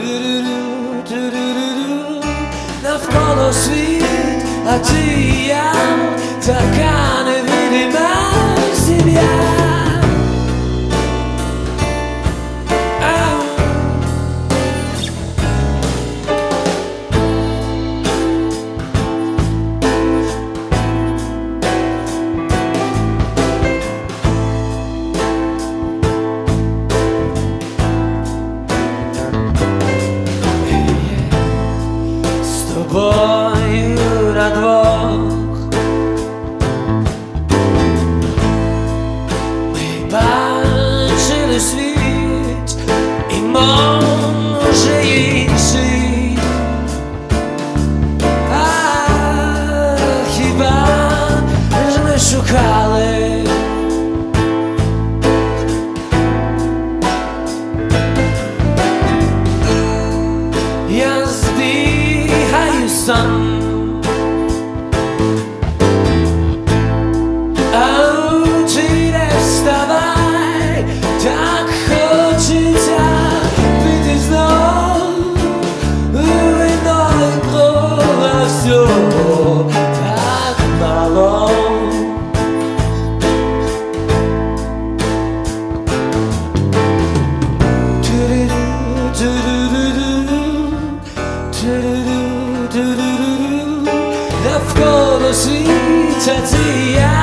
Навколо світ, а ти і я, така невидима сім'я. З тобою на двох ми бачили світ, і може інший. Хіба ж ми шукали? Я збігаю сам, ти не вставай, так хочеться пити знов вино і кров, а всього так мало. Навколо світ, а ти і я,